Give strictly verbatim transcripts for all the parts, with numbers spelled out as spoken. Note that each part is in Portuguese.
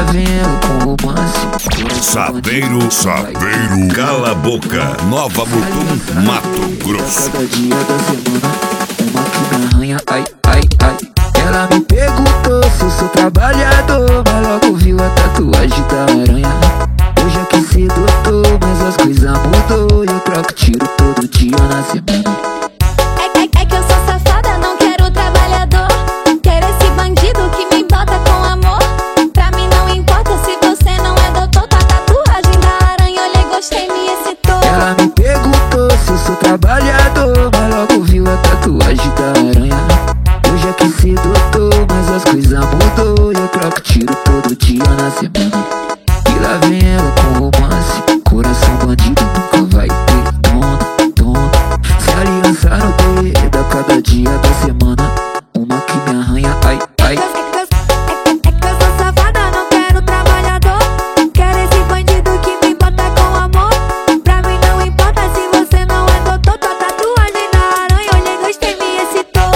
vem ela com romance. Saveiro, Saveiro, Cala a Boca, Nova Mutum, Mato Grosso. Cada dia da semana, uma que me arranha, ai, ai, ai. Ela me perguntou se eu sou trabalhador, mas logo viu a tatuagem da aranha. Hoje aqui sedutor, mas as coisas mudou e eu troco tiro todo dia na semana. É, é, é que eu sou safada, não quero trabalhador. Quero esse bandido que me bota com amor. Pra mim não importa se você não é doutor. Tua tatuagem da aranha, olhei, gostei, me excitou. Ela me perguntou se eu sou trabalhador, mas logo viu a tatuagem da aranha. Hoje aqui sedutor, mas as coisas mudou e eu troco tiro todo dia na semana. E lá vem ela com romance, coração bandido nunca vai ter dona, dona. Se aliança no dedo a cada dia da semana, uma que me arranha, ai, ai. É que eu sou safada, não quero trabalhador. Quero esse bandido que me bota com amor. Pra mim não importa se você não é doutor. Tua tatuagem da aranha, olhei, gostei, me excitou.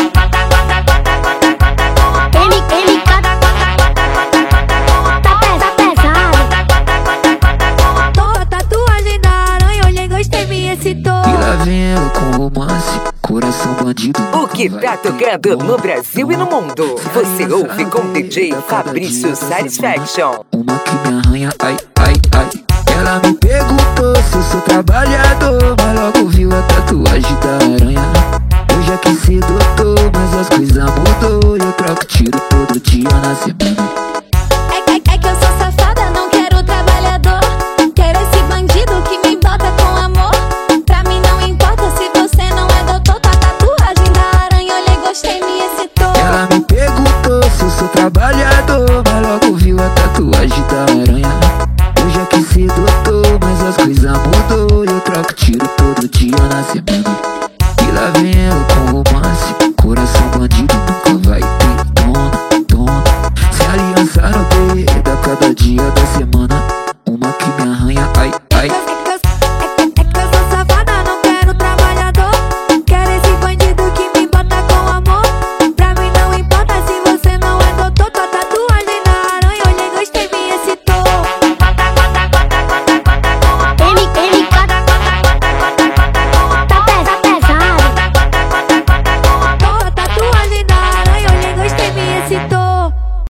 Ele, ele cata, tá pesado. Tua tatuagem da aranha, olhei, gostei, me excitou. E lá vem ela com romance, coração bandido O nunca que vai tá ter tocando dona, no Brasil e no mundo, você ouve com D J Fabrício Satisfaction. uma que me arranha, ai, ai, ai. Ela me perguntou se eu sou trabalhador, mas logo viu a tatuagem da aranha. Hoje aqui sedutor, mas as coisas mudou e eu troco tiro todo dia na semana.